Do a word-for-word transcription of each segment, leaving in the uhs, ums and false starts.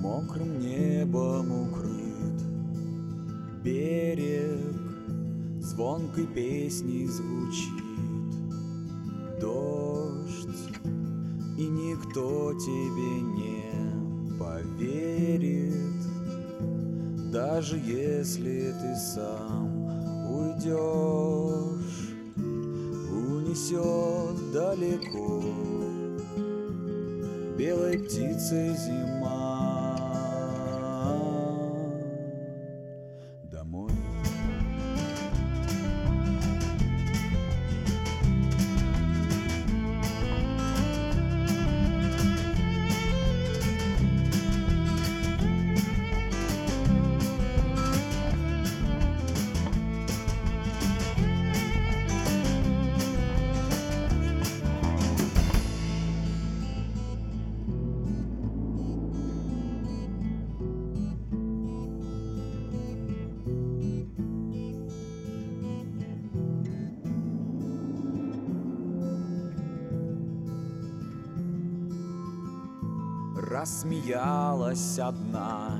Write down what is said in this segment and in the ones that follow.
Мокрым небом укрыт берег, звонкой песней звучит дождь, и никто тебе не поверит, даже если ты сам уйдешь, унесет далеко белой птицей зима домой. Рассмеялась одна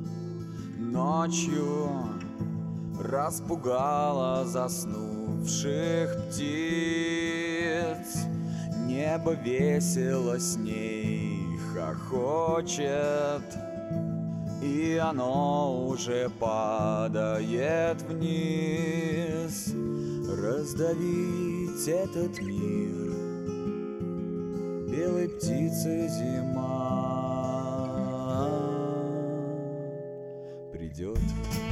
ночью, распугала заснувших птиц. Небо весело с ней хохочет, и оно уже падает вниз. Раздавить этот мир белой птицей зима придет.